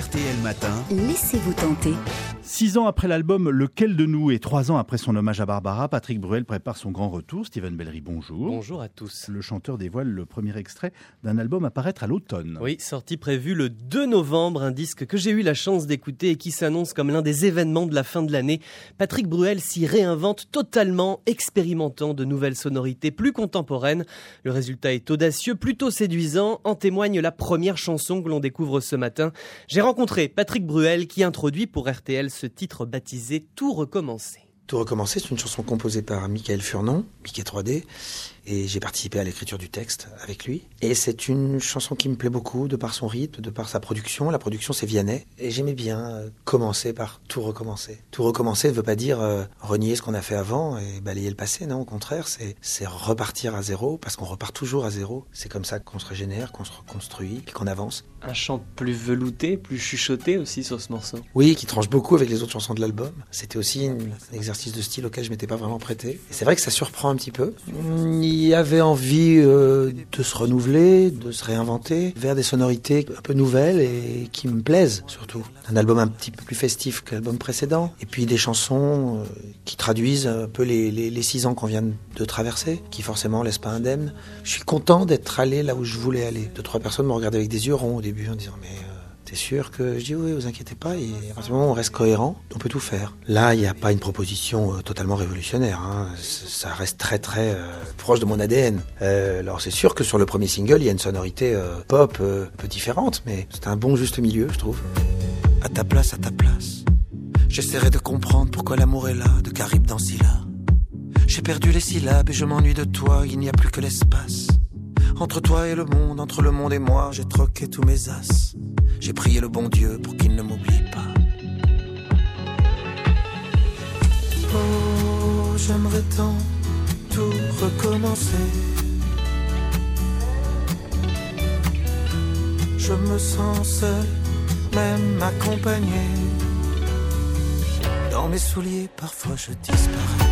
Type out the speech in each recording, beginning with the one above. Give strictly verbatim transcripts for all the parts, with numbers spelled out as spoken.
R T L Matin. Laissez-vous tenter. Six ans après l'album Lequel de nous et trois ans après son hommage à Barbara, Patrick Bruel prépare son grand retour. Steven Bellery, bonjour. Bonjour à tous. Le chanteur dévoile le premier extrait d'un album à paraître à l'automne. Oui, sortie prévue le deux novembre, un disque que j'ai eu la chance d'écouter et qui s'annonce comme l'un des événements de la fin de l'année. Patrick Bruel s'y réinvente totalement, expérimentant de nouvelles sonorités plus contemporaines. Le résultat est audacieux, plutôt séduisant, en témoigne la première chanson que l'on découvre ce matin. J'ai rencontré Patrick Bruel qui introduit pour R T L ce titre baptisé « Tout recommencer ». Tout recommencer, c'est une chanson composée par Michael Furnon, Mickey trois D, et j'ai participé à l'écriture du texte avec lui. Et c'est une chanson qui me plaît beaucoup, de par son rythme, de par sa production. La production, c'est Vianney. Et j'aimais bien commencer par tout recommencer. Tout recommencer ne veut pas dire euh, renier ce qu'on a fait avant et balayer le passé, non, au contraire, c'est, c'est repartir à zéro, parce qu'on repart toujours à zéro. C'est comme ça qu'on se régénère, qu'on se reconstruit, et qu'on avance. Un chant plus velouté, plus chuchoté aussi sur ce morceau. Oui, qui tranche beaucoup avec les autres chansons de l'album. C'était aussi une, un exercice de style auquel je m'étais pas vraiment prêté. Et c'est vrai que ça surprend un petit peu. Il y avait envie euh, de se renouveler, de se réinventer vers des sonorités un peu nouvelles et qui me plaisent surtout. Un album un petit peu plus festif que l'album précédent. Et puis des chansons euh, qui traduisent un peu les, les, les six ans qu'on vient de traverser, qui forcément laissent pas indemne. Je suis content d'être allé là où je voulais aller. Deux, trois personnes me regardaient avec des yeux ronds au début en disant mais... Euh, C'est sûr que je dis oui, vous inquiétez pas, et à partir du moment où on reste cohérent, on peut tout faire. Là, il n'y a pas une proposition euh, totalement révolutionnaire, hein. Ça reste très très euh, proche de mon A D N. Euh, alors c'est sûr que sur le premier single, il y a une sonorité euh, pop euh, un peu différente, mais c'est un bon juste milieu, je trouve. À ta place, à ta place, j'essaierai de comprendre pourquoi l'amour est là, de Caribe dans Scylla. J'ai perdu les syllabes et je m'ennuie de toi, il n'y a plus que l'espace. Entre toi et le monde, entre le monde et moi, j'ai troqué tous mes as. J'ai prié le bon Dieu pour qu'il ne m'oublie pas. Oh, j'aimerais tant tout recommencer. Je me sens seul, même accompagné. Dans mes souliers, parfois je disparais.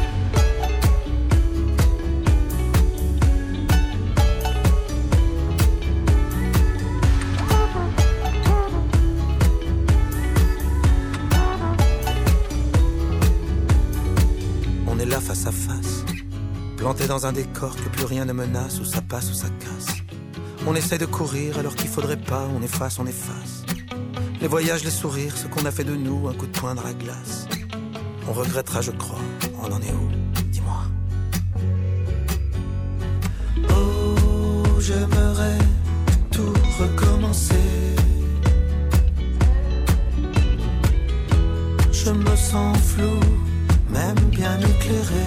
Là face à face, planté dans un décor que plus rien ne menace, où ça passe ou ça casse. On essaie de courir alors qu'il faudrait pas, on efface, on efface. Les voyages, les sourires, ce qu'on a fait de nous, un coup de poing dans la glace. On regrettera, je crois, on en est où, dis-moi. Oh, j'aimerais tout recommencer. Je me sens flou, même bien éclairé.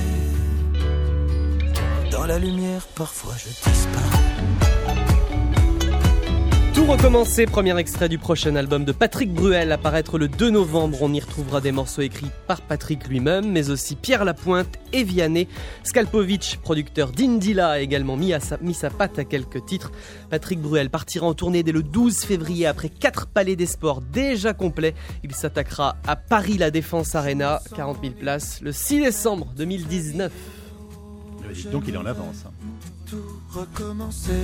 Dans la lumière, parfois je disparais. Tout recommencer, premier extrait du prochain album de Patrick Bruel, à paraître le deux novembre. On y retrouvera des morceaux écrits par Patrick lui-même, mais aussi Pierre Lapointe et Vianney. Skalpovic, producteur d'Indila, a également mis, à sa, mis sa patte à quelques titres. Patrick Bruel partira en tournée dès le douze février après quatre palais des sports déjà complets. Il s'attaquera à Paris La Défense Arena, quarante mille places, le six décembre deux mille dix-neuf. Donc il est en avance. Tout recommencer.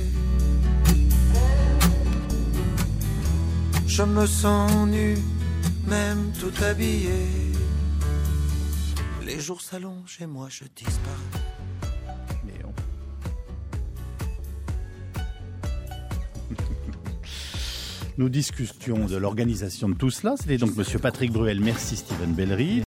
Je me sens nu, même tout habillé. Les jours s'allongent et moi je disparais. Mais on... Nous discutions de l'organisation de tout cela. C'était donc Monsieur Patrick Bruel. Merci Steven Bellery.